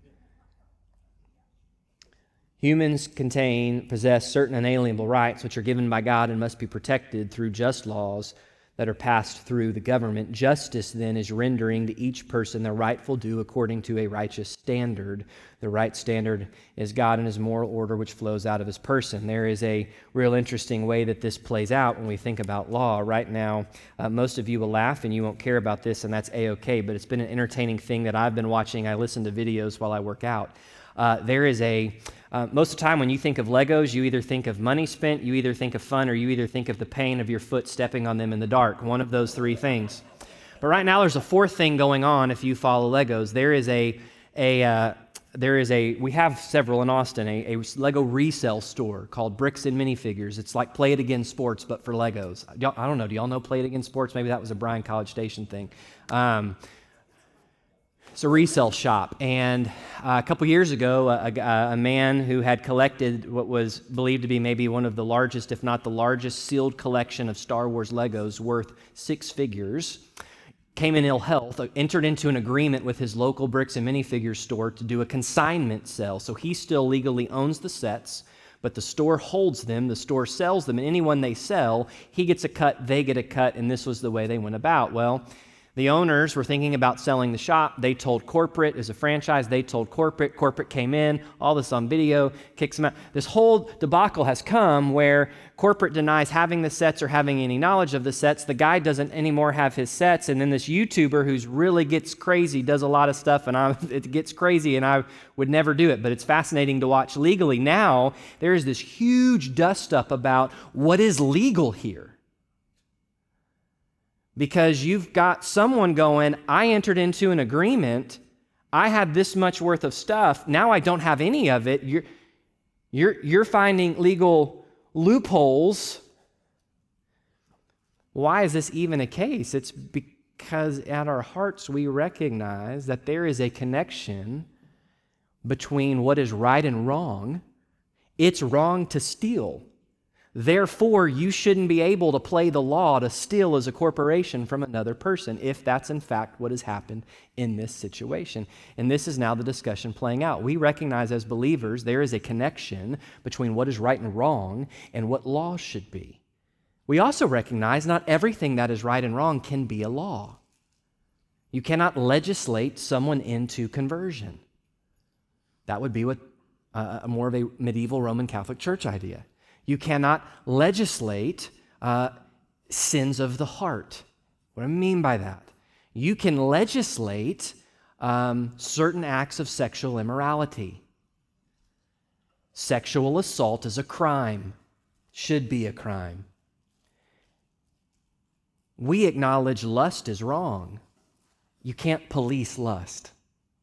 S1: Humans contain, possess certain inalienable rights which are given by God and must be protected through just laws that are passed through the government. Justice, then, is rendering to each person their rightful due according to a righteous standard. The right standard is God and his moral order, which flows out of his person. There is a real interesting way that this plays out when we think about law. Right now, uh, most of you will laugh and you won't care about this, and that's A-okay, but it's been an entertaining thing that I've been watching. I listen to videos while I work out. Uh, there is a, uh, most of the time when you think of Legos, you either think of money spent, you either think of fun, or you either think of the pain of your foot stepping on them in the dark. One of those three things. But right now there's a fourth thing going on if you follow Legos. There is a, a uh, there is a, we have several in Austin, a, a Lego resale store called Bricks and Minifigures. It's like Play It Again Sports, but for Legos. I don't know, do y'all know Play It Again Sports? Maybe that was a Bryan College Station thing. Um, It's a resale shop, and uh, a couple years ago, a, a, a man who had collected what was believed to be maybe one of the largest, if not the largest, sealed collection of Star Wars Legos worth six figures, came in ill health, entered into an agreement with his local bricks and minifigures store to do a consignment sale. So he still legally owns the sets, but the store holds them, the store sells them, and anyone they sell, he gets a cut, they get a cut, and this was the way they went about. Well, the owners were thinking about selling the shop. They told corporate, as a franchise, they told corporate. Corporate came in, all this on video, kicks them out. This whole debacle has come where corporate denies having the sets or having any knowledge of the sets. The guy doesn't anymore have his sets, and then this YouTuber who's really gets crazy, does a lot of stuff, and I, it gets crazy, and I would never do it, but it's fascinating to watch legally. Now, there is this huge dust-up about what is legal here. Because you've got someone going, I entered into an agreement, I had this much worth of stuff, now I don't have any of it. You're, you're, you're finding legal loopholes. Why is this even a case? It's because at our hearts we recognize that there is a connection between what is right and wrong. It's wrong to steal. Therefore, you shouldn't be able to play the law to steal as a corporation from another person, if that's in fact what has happened in this situation. And this is now the discussion playing out. We recognize as believers there is a connection between what is right and wrong and what law should be. We also recognize not everything that is right and wrong can be a law. You cannot legislate someone into conversion. That would be what uh, more of a medieval Roman Catholic Church idea. You cannot legislate uh, sins of the heart. What do I mean by that? You can legislate um, certain acts of sexual immorality. Sexual assault is a crime, should be a crime. We acknowledge lust is wrong. You can't police lust.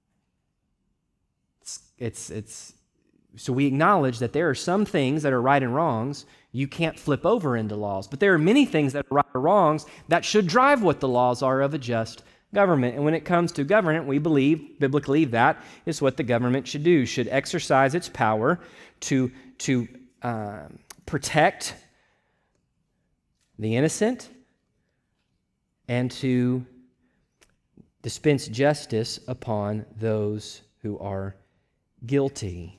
S1: It's, it's, it's So we acknowledge that there are some things that are right and wrongs you can't flip over into laws. But there are many things that are right or wrongs that should drive what the laws are of a just government. And when it comes to government, we believe, biblically, that is what the government should do, should exercise its power to, to uh, protect the innocent and to dispense justice upon those who are guilty.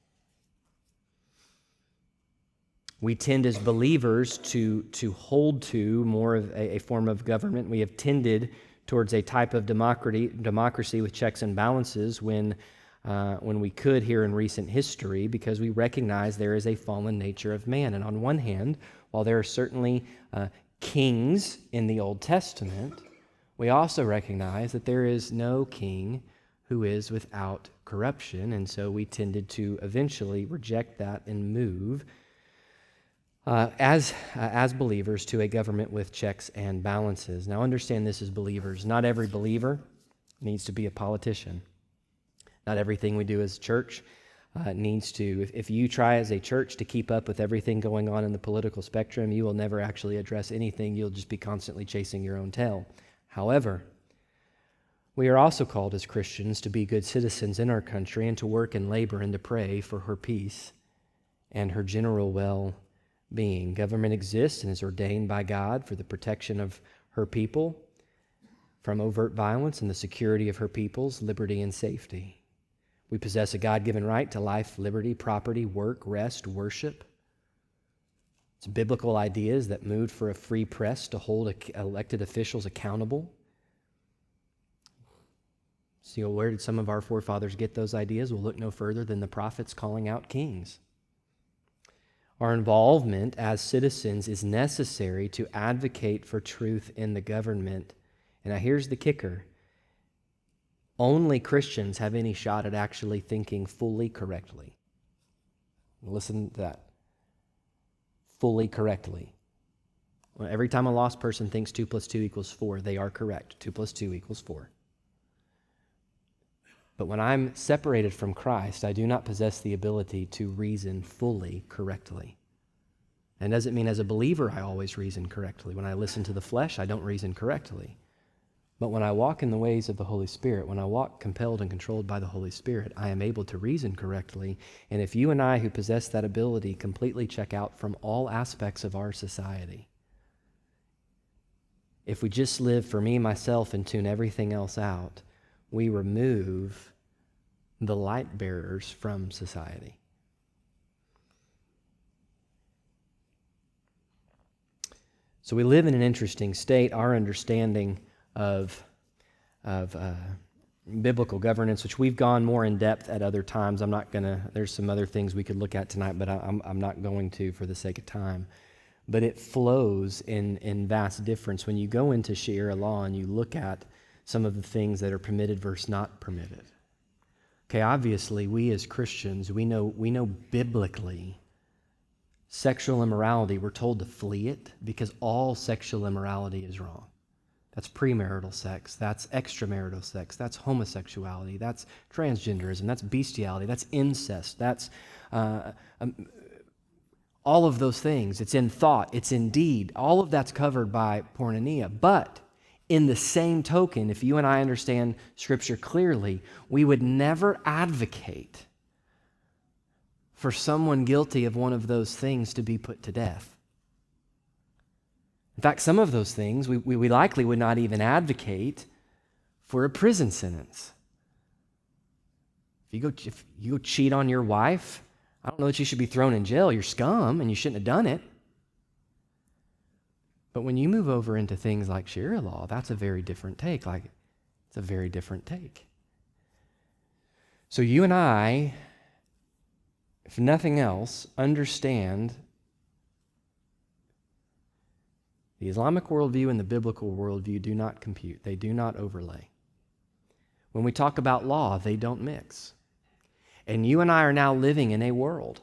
S1: We tend as believers to, to hold to more of a, a form of government. We have tended towards a type of democracy, democracy with checks and balances when, uh, when we could here in recent history, because we recognize there is a fallen nature of man. And on one hand, while there are certainly uh, kings in the Old Testament, we also recognize that there is no king who is without corruption. And so we tended to eventually reject that and move Uh, as uh, as believers to a government with checks and balances. Now understand this as believers. Not every believer needs to be a politician. Not everything we do as a church uh, needs to. If, if you try as a church to keep up with everything going on in the political spectrum, you will never actually address anything. You'll just be constantly chasing your own tail. However, we are also called as Christians to be good citizens in our country and to work and labor and to pray for her peace and her general well being. Government exists and is ordained by God for the protection of her people from overt violence and the security of her people's liberty and safety. We possess a God-given right to life, liberty, property, work, rest, worship. It's biblical ideas that moved for a free press to hold elected officials accountable. So where did some of our forefathers get those ideas? We'll look no further than the prophets calling out kings. Our involvement as citizens is necessary to advocate for truth in the government. And now here's the kicker. Only Christians have any shot at actually thinking fully correctly. Listen to that. Fully correctly. Well, every time a lost person thinks two plus two equals four, they are correct. two plus two equals four. But when I'm separated from Christ, I do not possess the ability to reason fully correctly. And it doesn't mean as a believer I always reason correctly. When I listen to the flesh, I don't reason correctly. But when I walk in the ways of the Holy Spirit, when I walk compelled and controlled by the Holy Spirit, I am able to reason correctly. And if you and I who possess that ability completely check out from all aspects of our society, if we just live for me, myself, and tune everything else out, we remove the light bearers from society. So we live in an interesting state. Our understanding of, of uh, biblical governance, which we've gone more in depth at other times. I'm not going to, there's some other things we could look at tonight, but I, I'm, I'm not going to for the sake of time. But it flows in, in vast difference. When you go into Sharia law and you look at some of the things that are permitted versus not permitted. Okay, obviously, we as Christians, we know, we know biblically sexual immorality, we're told to flee it because all sexual immorality is wrong. That's premarital sex, that's extramarital sex, that's homosexuality, that's transgenderism, that's bestiality, that's incest, that's uh, um, all of those things. It's in thought, it's in deed. All of that's covered by porneia. But in the same token, if you and I understand Scripture clearly, we would never advocate for someone guilty of one of those things to be put to death. In fact, some of those things we, we, we likely would not even advocate for a prison sentence. If you go, if you go cheat on your wife, I don't know that you should be thrown in jail. You're scum and you shouldn't have done it. But when you move over into things like Sharia law, that's a very different take. Like, it's a very different take. So you and I, if nothing else, understand the Islamic worldview and the biblical worldview do not compute. They do not overlay. When we talk about law, they don't mix. And you and I are now living in a world.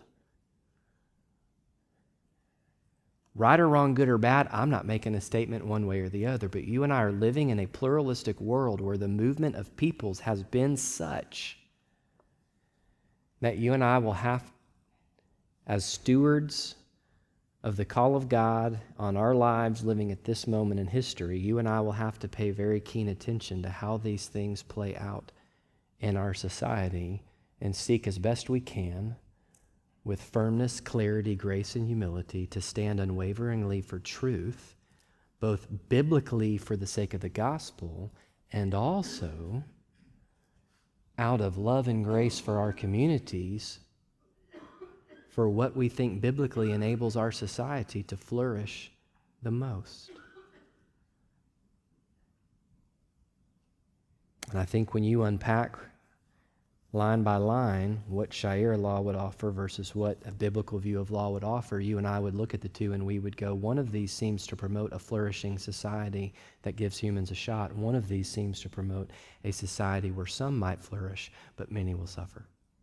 S1: Right or wrong, good or bad, I'm not making a statement one way or the other, but you and I are living in a pluralistic world where the movement of peoples has been such that you and I will have, as stewards of the call of God on our lives living at this moment in history, you and I will have to pay very keen attention to how these things play out in our society and seek as best we can with firmness, clarity, grace, and humility to stand unwaveringly for truth, both biblically for the sake of the gospel and also out of love and grace for our communities for what we think biblically enables our society to flourish the most. And I think when you unpack line by line what Sharia law would offer versus what a biblical view of law would offer, you and I would look at the two and we would go, one of these seems to promote a flourishing society that gives humans a shot. One of these seems to promote a society where some might flourish, but many will suffer.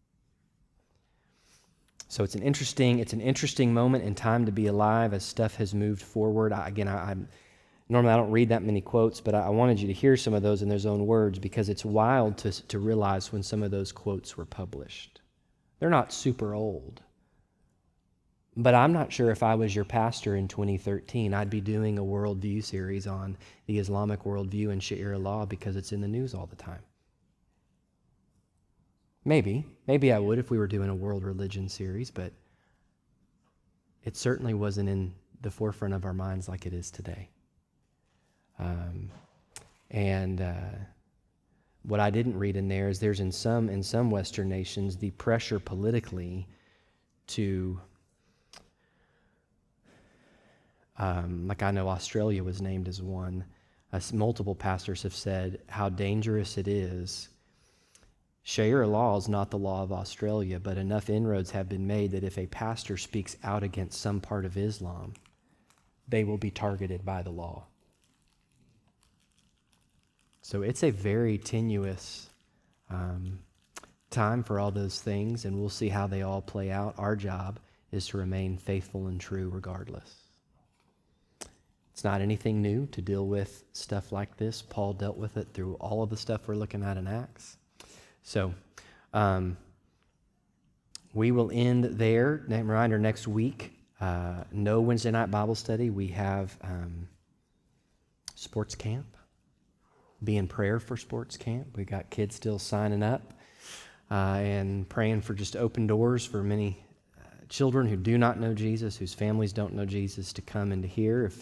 S1: So it's an interesting, it's an interesting moment in time to be alive as stuff has moved forward. I, again, I, I'm Normally, I don't read that many quotes, but I wanted you to hear some of those in their own words because it's wild to, to realize when some of those quotes were published. They're not super old. But I'm not sure if I was your pastor in twenty thirteen, I'd be doing a worldview series on the Islamic worldview and Sharia law because it's in the news all the time. Maybe. Maybe I would if we were doing a world religion series, but it certainly wasn't in the forefront of our minds like it is today. Um, and uh, what I didn't read in there is there's in some in some Western nations the pressure politically to, um, like I know Australia was named as one. Uh, multiple pastors have said how dangerous it is. Sharia law is not the law of Australia, but enough inroads have been made that if a pastor speaks out against some part of Islam, they will be targeted by the law. So it's a very tenuous um, time for all those things, and we'll see how they all play out. Our job is to remain faithful and true regardless. It's not anything new to deal with stuff like this. Paul dealt with it through all of the stuff we're looking at in Acts. So um, we will end there. Reminder, next week, uh, no Wednesday night Bible study. We have um, sports camp. Be in prayer for sports camp. We got kids still signing up uh, and praying for just open doors for many uh, children who do not know Jesus, whose families don't know Jesus, to come and to hear. If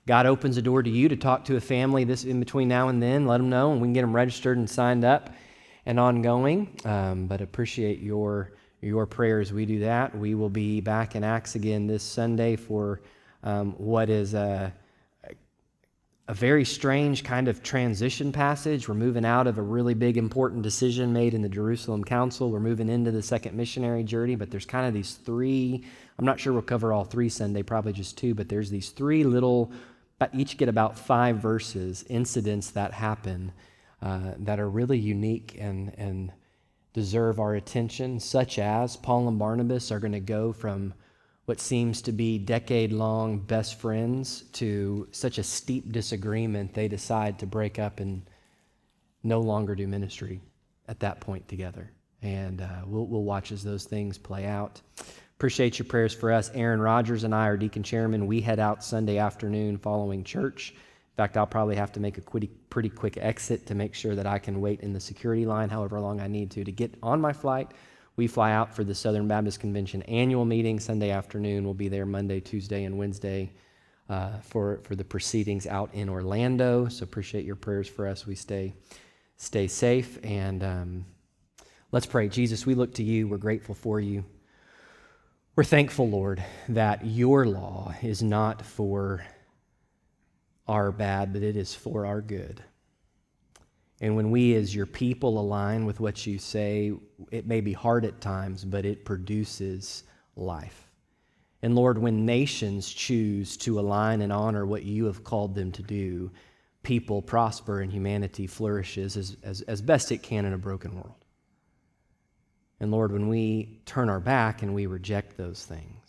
S1: God opens a door to you to talk to a family this in between now and then, let them know, and we can get them registered and signed up and ongoing. Um, but appreciate your your prayers. We do that. We will be back in Acts again this Sunday for um, what is a, a very strange kind of transition passage. We're moving out of a really big, important decision made in the Jerusalem Council. We're moving into the second missionary journey, but there's kind of these three, I'm not sure we'll cover all three Sunday, probably just two, but there's these three little, each get about five verses, incidents that happen uh, that are really unique and, and deserve our attention, such as Paul and Barnabas are going to go from what seems to be decade-long best friends to such a steep disagreement they decide to break up and no longer do ministry at that point together. And uh, we'll, we'll watch as those things play out. Appreciate your prayers for us. Aaron Rogers and I are deacon chairman. We head out Sunday afternoon following church. In fact, I'll probably have to make a pretty, pretty quick exit to make sure that I can wait in the security line however long I need to to get on my flight. We fly out for the Southern Baptist Convention annual meeting Sunday afternoon. We'll be there Monday, Tuesday, and Wednesday uh, for, for the proceedings out in Orlando. So appreciate your prayers for us. We stay, stay safe. And um, let's pray. Jesus, we look to you. We're grateful for you. We're thankful, Lord, that your law is not for our bad, but it is for our good. And when we as your people align with what you say, it may be hard at times, but it produces life. And Lord, when nations choose to align and honor what you have called them to do, people prosper and humanity flourishes as, as, as best it can in a broken world. And Lord, when we turn our back and we reject those things,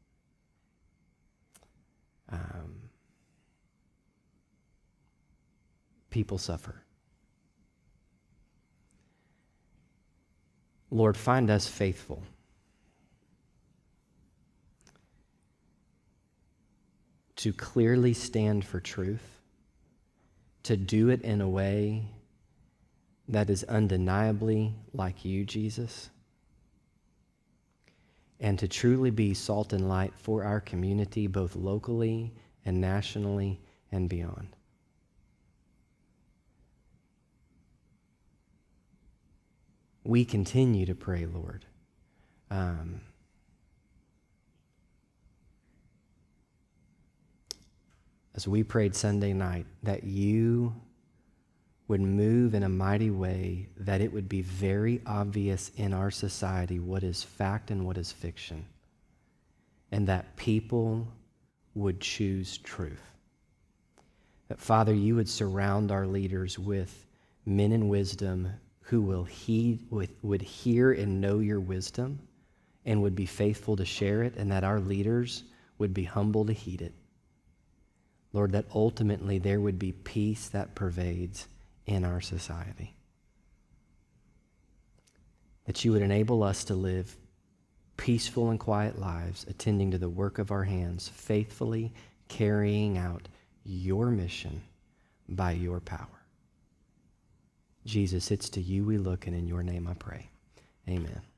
S1: um, people suffer. Lord, find us faithful. To clearly stand for truth, to do it in a way that is undeniably like you, Jesus, and to truly be salt and light for our community, both locally and nationally and beyond. We continue to pray, Lord, um, as we prayed Sunday night, that you would move in a mighty way, that it would be very obvious in our society what is fact and what is fiction, and that people would choose truth. That, Father, you would surround our leaders with men in wisdom who will heed, would hear and know your wisdom and would be faithful to share it, and that our leaders would be humble to heed it. Lord, that ultimately there would be peace that pervades in our society. That you would enable us to live peaceful and quiet lives, attending to the work of our hands, faithfully carrying out your mission by your power. Jesus, it's to you we look, and in your name I pray. Amen.